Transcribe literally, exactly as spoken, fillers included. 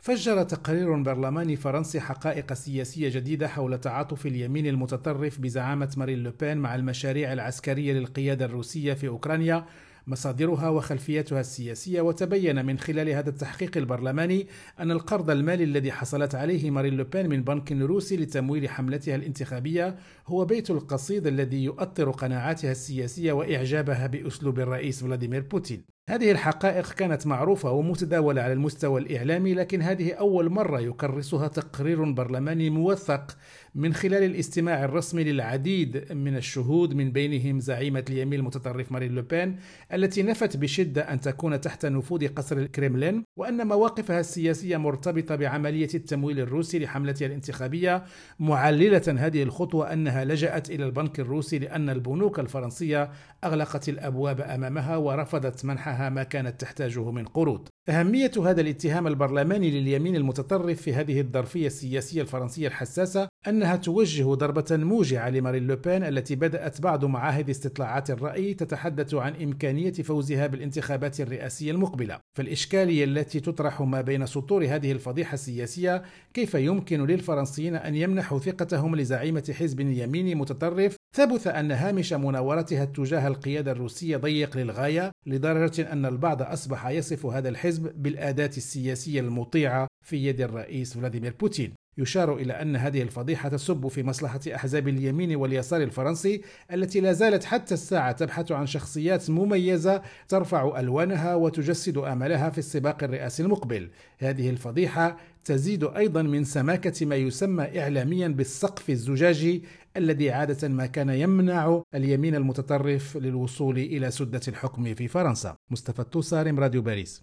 فجر تقرير برلماني فرنسي حقائق سياسية جديدة حول تعاطف اليمين المتطرف بزعامة مارين لوبين مع المشاريع العسكرية للقيادة الروسية في أوكرانيا، مصادرها وخلفيتها السياسية. وتبين من خلال هذا التحقيق البرلماني أن القرض المالي الذي حصلت عليه مارين لوبين من بنك روسي لتمويل حملتها الانتخابية هو بيت القصيد الذي يؤطر قناعاتها السياسية وإعجابها بأسلوب الرئيس فلاديمير بوتين. هذه الحقائق كانت معروفة ومتداولة على المستوى الإعلامي، لكن هذه أول مرة يكرسها تقرير برلماني موثق من خلال الاستماع الرسمي للعديد من الشهود، من بينهم زعيمة اليمين المتطرف مارين لوبين التي نفت بشدة أن تكون تحت نفوذ قصر الكريملين، وأن مواقفها السياسية مرتبطة بعملية التمويل الروسي لحملتها الانتخابية، معللة هذه الخطوة أنها لجأت إلى البنك الروسي لأن البنوك الفرنسية أغلقت الأبواب أمامها ورفضت منحها ما كانت تحتاجه من قروض. أهمية هذا الاتهام البرلماني لليمين المتطرف في هذه الظرفية السياسية الفرنسية الحساسة أنها توجه ضربة موجعة لمارين لوبين التي بدأت بعض معاهد استطلاعات الرأي تتحدث عن إمكانية فوزها بالانتخابات الرئاسية المقبلة. فالإشكالية التي تطرح ما بين سطور هذه الفضيحة السياسية: كيف يمكن للفرنسيين أن يمنحوا ثقتهم لزعيمة حزب يميني متطرف ثبت أن هامش مناورتها تجاه القيادة الروسية ضيق للغاية، لدرجة أن البعض أصبح يصف هذا الحزب بالأداة السياسية المطيعة في يد الرئيس فلاديمير بوتين؟ يشار إلى أن هذه الفضيحة تصب في مصلحة أحزاب اليمين واليسار الفرنسي التي لا زالت حتى الساعة تبحث عن شخصيات مميزة ترفع ألوانها وتجسد آمالها في السباق الرئاسي المقبل. هذه الفضيحة تزيد أيضا من سماكة ما يسمى إعلاميا بالسقف الزجاجي الذي عادة ما كان يمنع اليمين المتطرف للوصول إلى سدة الحكم في فرنسا. مصطفى التوسارم، راديو باريس.